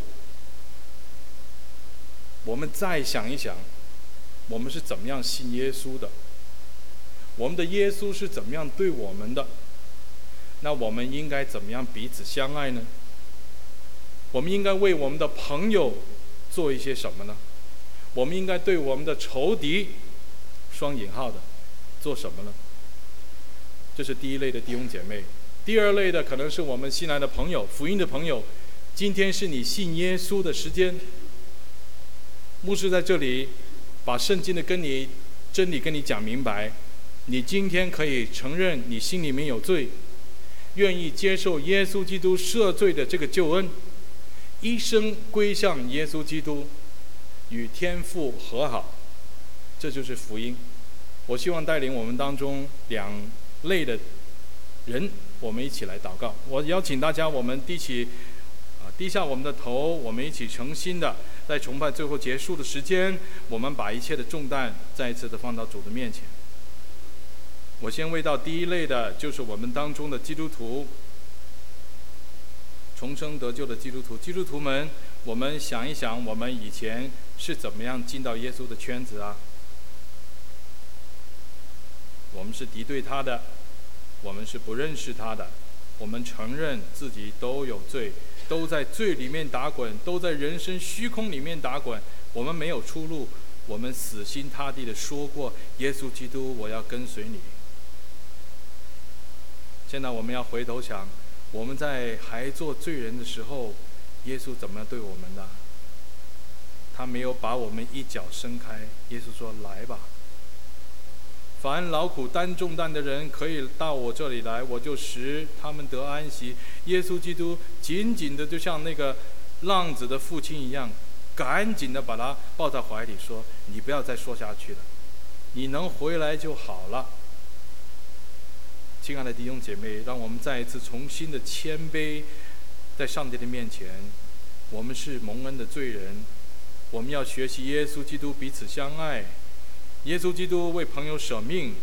我们再想一想，我们是怎么样信耶稣的，我们的耶稣是怎么样对我们的，那我们应该怎么样彼此相爱呢？我们应该为我们的朋友做一些什么呢？我们应该对我们的仇敌，双引号的，做什么呢？这是第一类的弟兄姐妹。第二类的可能是我们新来的朋友，福音的朋友。今天是你信耶稣的时间，牧师在这里把圣经的跟你真理跟你讲明白。你今天可以承认你心里面有罪，愿意接受耶稣基督赦罪的这个救恩，一生归向耶稣基督，与天父和好，这就是福音。我希望带领我们当中两类的人，我们一起来祷告。我邀请大家，我们低起啊低下我们的头，我们一起诚心的，在崇拜最后结束的时间，我们把一切的重担再一次的放到主的面前。我先为到第一类的，就是我们当中的基督徒，重生得救的基督徒。基督徒们，我们想一想，我们以前是怎么样进到耶稣的圈子啊？我们是敌对他的，我们是不认识他的，我们承认自己都有罪，都在罪里面打滚，都在人生虚空里面打滚，我们没有出路，我们死心塌地的说过，耶稣基督，我要跟随你。现在我们要回头想，我们在还做罪人的时候，耶稣怎么样对我们的？他没有把我们一脚伸开，耶稣说，来吧，凡劳苦担重担的人，可以到我这里来，我就使他们得安息。耶稣基督紧紧的，就像那个浪子的父亲一样，赶紧的把他抱在怀里，说：“你不要再说下去了，你能回来就好了。”亲爱的弟兄姐妹，让我们再一次重新的谦卑，在上帝的面前，我们是蒙恩的罪人，我们要学习耶稣基督彼此相爱。耶稣基督为朋友舍命，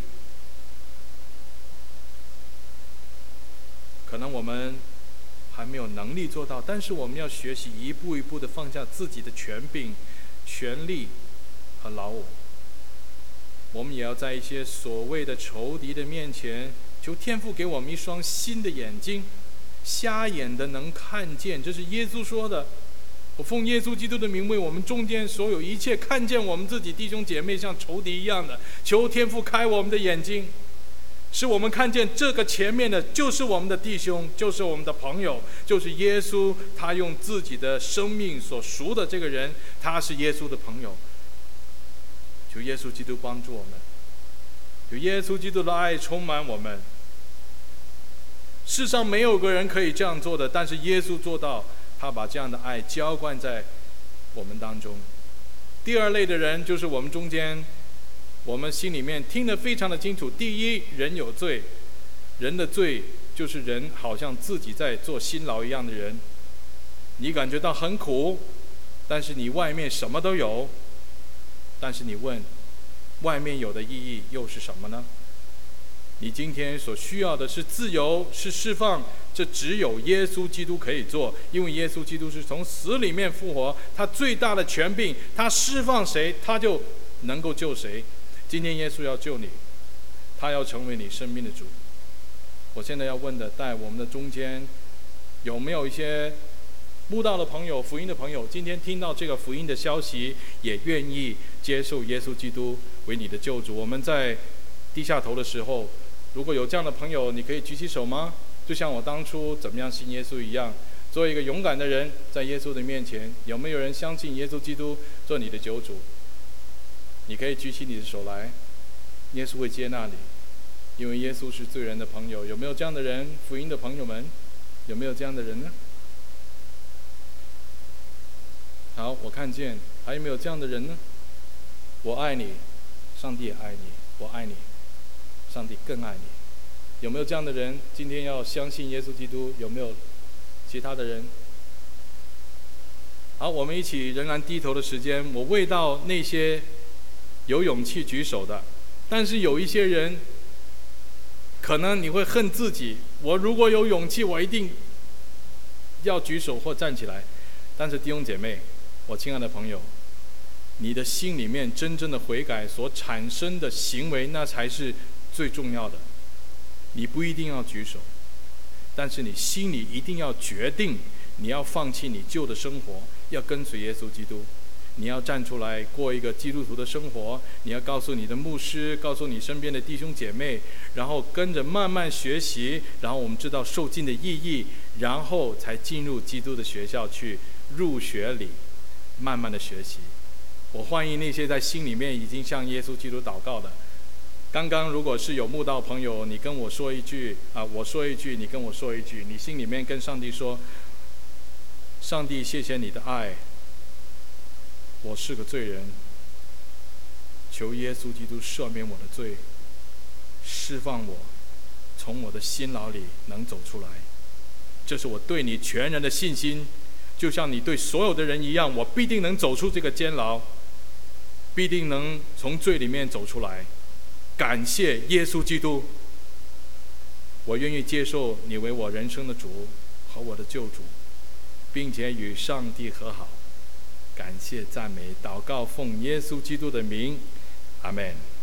可能我们还没有能力做到，但是我们要学习一步一步的放下自己的权柄、权力和劳我。我们也要在一些所谓的仇敌的面前，求天父给我们一双新的眼睛，瞎眼的能看见，这是耶稣说的。我奉耶稣基督的名，为我们中间所有一切看见我们自己弟兄姐妹像仇敌一样的，求天父开我们的眼睛， 使我们看见这个前面的就是我们的弟兄，就是我们的朋友，就是耶稣，他用自己的生命所赎的这个人，他是耶稣的朋友。求耶稣基督帮助我们，有耶稣基督的爱充满我们。世上没有个人可以这样做的，但是耶稣做到，他把这样的爱浇灌在我们当中。第二类的人就是我们中间，我们心里面听得非常的清楚。第一，人有罪，人的罪就是人好像自己在做辛劳一样的人，你感觉到很苦，但是你外面什么都有。但是你问，外面有的意义又是什么呢？你今天所需要的是自由，是释放，这只有耶稣基督可以做，因为耶稣基督是从死里面复活，他最大的权柄，他释放谁，他就能够救谁。今天耶稣要救你，他要成为你生命的主。我现在要问的，在我们的中间，有没有一些慕道的朋友、福音的朋友，今天听到这个福音的消息，也愿意接受耶稣基督为你的救主？我们在低下头的时候，如果有这样的朋友，你可以举起手吗？就像我当初怎么样信耶稣一样，做一个勇敢的人，在耶稣的面前，有没有人相信耶稣基督做你的救主？你可以举起你的手来，耶稣会接纳你，因为耶稣是罪人的朋友。有没有这样的人？福音的朋友们，有没有这样的人呢？好，我看见，还有没有这样的人呢？我爱你，上帝也爱你，我爱你，上帝更爱你。有没有这样的人？今天要相信耶稣基督？有没有其他的人？好，我们一起仍然低头的时间，我为到那些有勇气举手的，但是有一些人，可能你会恨自己，我如果有勇气，我一定要举手或站起来。但是弟兄姐妹，我亲爱的朋友，你的心里面真正的悔改所产生的行为，那才是最重要的。你不一定要举手，但是你心里一定要决定，你要放弃你旧的生活，要跟随耶稣基督。你要站出来过一个基督徒的生活，你要告诉你的牧师，告诉你身边的弟兄姐妹，然后跟着慢慢学习，然后我们知道受浸的意义，然后才进入基督的学校去入学里慢慢的学习。我欢迎那些在心里面已经向耶稣基督祷告的。刚刚如果是有慕道朋友，你跟我说一句啊，我说一句，你跟我说一句，你心里面跟上帝说，上帝谢谢你的爱，我是个罪人，求耶稣基督赦免我的罪，释放我，从我的辛劳里能走出来。这是我对你全然的信心，就像你对所有的人一样，我必定能走出这个监牢，必定能从罪里面走出来。感谢耶稣基督，我愿意接受你为我人生的主和我的救主，并且与上帝和好。感谢赞美祷告奉耶稣基督的名，阿们。